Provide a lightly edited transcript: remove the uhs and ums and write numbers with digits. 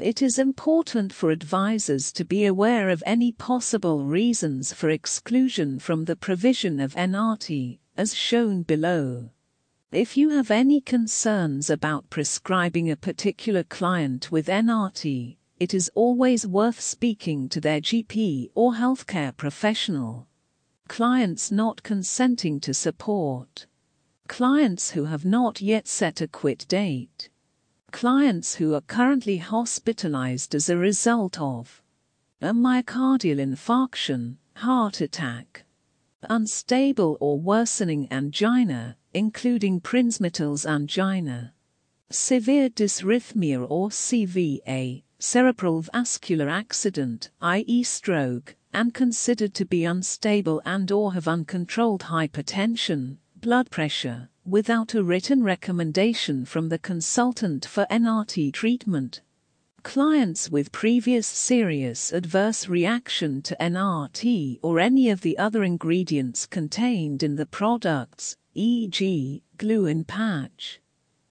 It is important for advisors to be aware of any possible reasons for exclusion from the provision of NRT, as shown below. If you have any concerns about prescribing a particular client with NRT, it is always worth speaking to their GP or healthcare professional. Clients not consenting to support. Clients who have not yet set a quit date. Clients who are currently hospitalized as a result of a myocardial infarction, heart attack, unstable or worsening angina, including Prinzmetal's angina, severe dysrhythmia or CVA, cerebral vascular accident, i.e. stroke, and considered to be unstable and/or have uncontrolled hypertension, blood pressure, without a written recommendation from the consultant for NRT treatment. Clients with previous serious adverse reaction to NRT or any of the other ingredients contained in the products, e.g., glue in patch.